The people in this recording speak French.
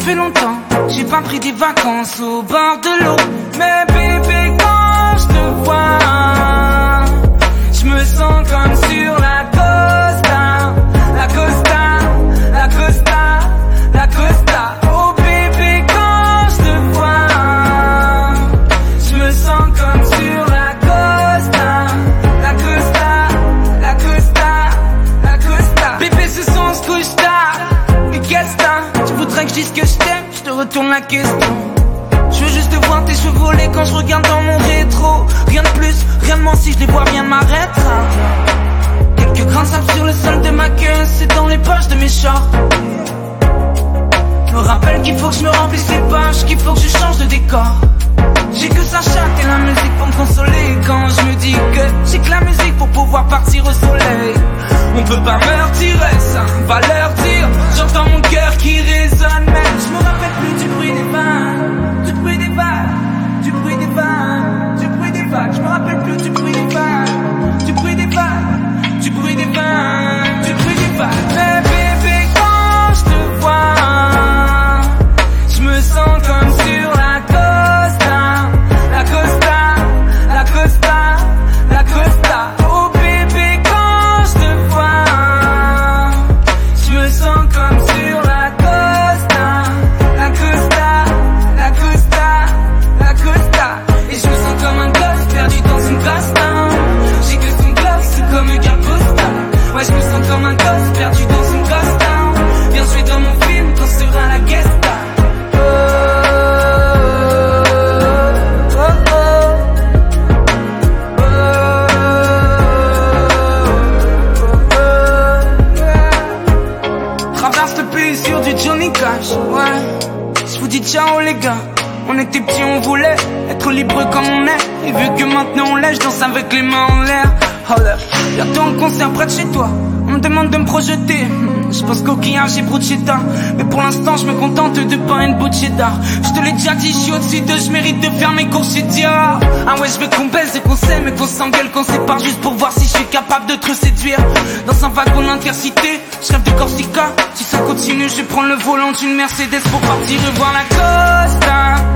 fait longtemps, j'ai pas pris des vacances au bord de l'eau. Mais bébé, quand je te vois, je me sens comme sur la costa, la costa, la costa, la costa. Oh bébé, quand je te vois, je me sens comme sur la costa, la costa, la costa, la costa. Bébé, ce soir on se couche tard. Mais qu'est-ce que t'as? Tu voudrais que je dise que je t'aime? Je te retourne la question. Je veux juste voir tes cheveux voler quand je regarde dans mon rétro. Rien de plus, rien de moins, si je les vois, rien ne m'arrêtera. Quelques grains de sable sur le sol de ma queue, c'est dans les poches de mes shorts. Je me rappelle qu'il faut que je me remplisse les poches, qu'il faut que je change de décor. J'ai que ça chatte et la musique pour me consoler. Quand je me dis que j'ai que la musique pour pouvoir partir au soleil. On peut pas me retirer ça, va leur dire. J'entends mon cœur qui résonne, mais je me rappelle plus du bruit des vagues, du bruit des vagues, du bruit des vagues, du bruit des vagues. Je me rappelle plus du bruit des vagues, du bruit des vagues, du bruit des vagues, du bruit des vagues. Mais bébé, quand je te vois, je me sens comme sur la costa, la costa, la costa, la costa. Oh bébé, quand je te vois, je me sens comme sur la costa, la costa, la costa, la costa. Et je me sens comme un gosse perdu dans une costa. J'ai que son gloss, c'est comme un carte postale. Ouais, je me sens comme un gosse perdu dans une costa. Viens jouer dans mon film quand sera la guest star. Traverse le pays sur du Johnny Cash, ouais. Je vous dis ciao les gars. On était petits, on voulait être libre comme on est. Et vu que maintenant on l'est, je danse avec les mains en l'air. Bientôt un concert près de chez toi. On me demande de me projeter. Je pense coquillage et bruschetta. Mais pour l'instant je me contente de pain et de bout de cheddar. Je te l'ai déjà dit, je suis au-dessus d'eux, je mérite de faire mes courses chez Dior. Ah ouais, je veux qu'on baise et qu'on s'aime et qu'on s'engueule, qu'on sépare juste pour voir si je suis capable de te séduire. Dans un wagon d'intercité, je rêve de Corsica. Si ça continue, je vais prendre le volant d'une Mercedes pour partir et voir la costa.